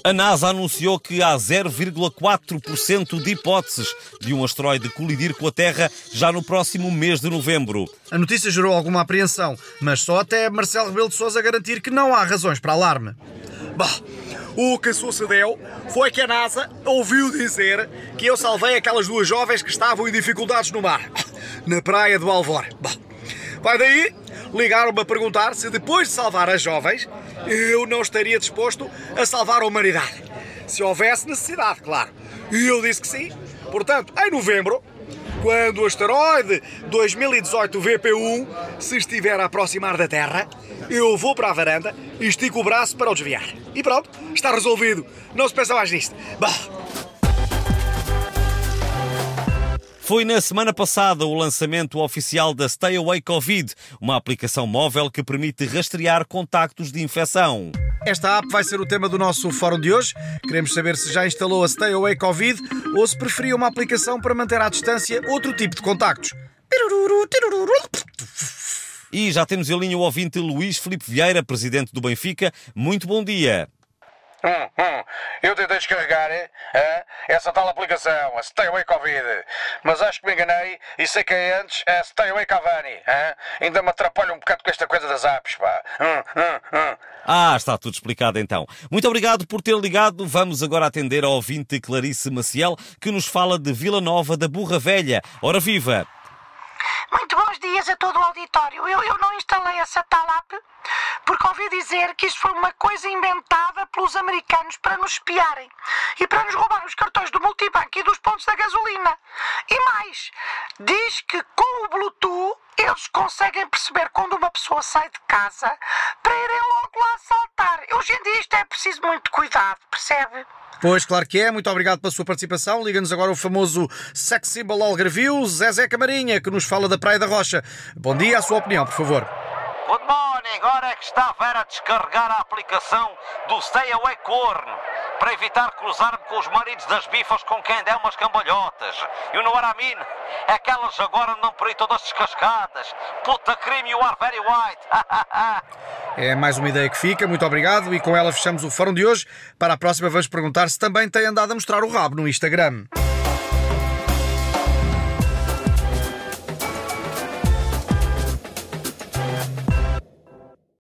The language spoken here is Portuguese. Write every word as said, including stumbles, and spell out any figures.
A NASA anunciou que há zero vírgula quatro por cento de hipóteses de um asteroide colidir com a Terra já no próximo mês de novembro. A notícia gerou alguma apreensão, mas só até Marcelo Rebelo de Sousa garantir que não há razões para alarme. Bom, o que sucedeu foi que a NASA ouviu dizer que eu salvei aquelas duas jovens que estavam em dificuldades no mar, na praia do Alvor. Bom, vai daí, ligaram-me a perguntar se depois de salvar as jovens, eu não estaria disposto a salvar a humanidade. Se houvesse necessidade, claro. E eu disse que sim. Portanto, em novembro, quando o asteroide dois mil e dezoito V P um se estiver a aproximar da Terra, eu vou para a varanda e estico o braço para o desviar. E pronto, está resolvido. Não se pensa mais nisto. Bah. Foi na semana passada o lançamento oficial da Stay Away Covid, uma aplicação móvel que permite rastrear contactos de infecção. Esta app vai ser o tema do nosso fórum de hoje. Queremos saber se já instalou a Stay Away Covid ou se preferia uma aplicação para manter à distância outro tipo de contactos. E já temos em linha o ouvinte Luís Filipe Vieira, presidente do Benfica. Muito bom dia. Hum, hum. Eu tentei descarregar hein, essa tal aplicação, a Stay Away Covid, mas acho que me enganei e sei que é antes a Stay Away Cavani. Hein? Ainda me atrapalha um bocado com esta coisa das apps, pá. Hum, hum, hum. Ah, está tudo explicado então. Muito obrigado por ter ligado. Vamos agora atender ao ouvinte Clarice Maciel, que nos fala de Vila Nova da Burra Velha. Ora viva! Muito bons dias a todo o auditório. Eu, eu não instalei essa tal app porque ouvi dizer que isto foi uma coisa inventada pelos americanos para nos espiarem e para nos roubar os cartões do multibanco e dos pontos da gasolina. E mais, diz que com o Bluetooth eles conseguem perceber quando uma pessoa sai de casa para irem logo lá assaltar. Hoje em dia isto é preciso muito cuidado, percebe? Pois, claro que é. Muito obrigado pela sua participação. Liga-nos agora o famoso sex symbol algarvio, Zezé Camarinha, que nos fala da Praia da Rocha. Bom dia, a sua opinião, por favor. Good morning, agora é que está a Vera a descarregar a aplicação do Stay Away Corno para evitar cruzar-me com os maridos das bifas com quem der umas cambalhotas. You know what I mean? Aquelas agora andam por aí todas descascadas. Puta crime, you are very white. É mais uma ideia que fica, muito obrigado. E com ela fechamos o fórum de hoje. Para a próxima vamos perguntar se também tem andado a mostrar o rabo no Instagram.